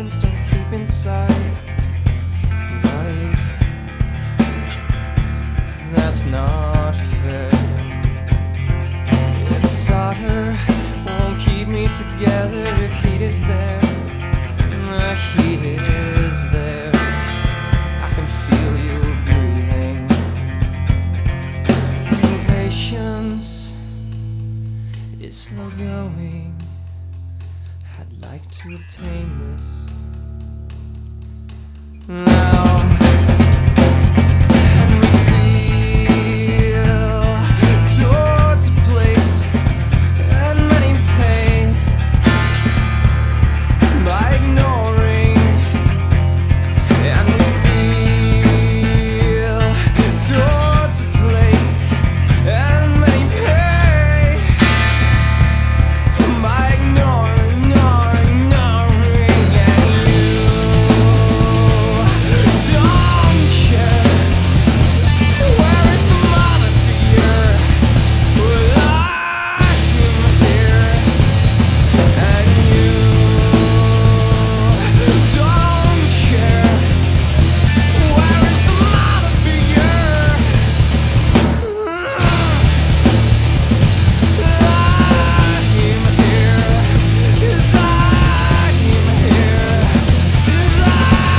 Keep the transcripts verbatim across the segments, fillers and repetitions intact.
feelings don't keep inside life, 'cause that's not fair. And solder won't keep me together if heat is there. The heat is there. I can feel you breathing. Patience is slow going. I'd like to obtain this now. And we feel towards a place and many pain by ignoring. And we feel towards a place and many pain by ignoring, ignoring, ignoring. And you don't care. Where is the mother figure? Well, I'm here. And you don't care. Where is the mother figure? I'm here. 'Cause I'm here. 'Cause I'm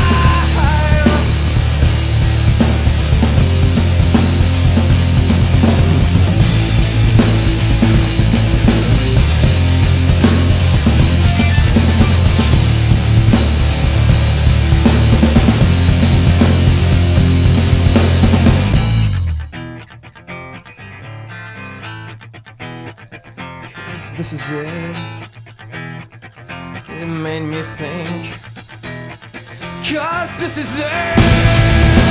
Cause this is it. It made me think. Cause this is it.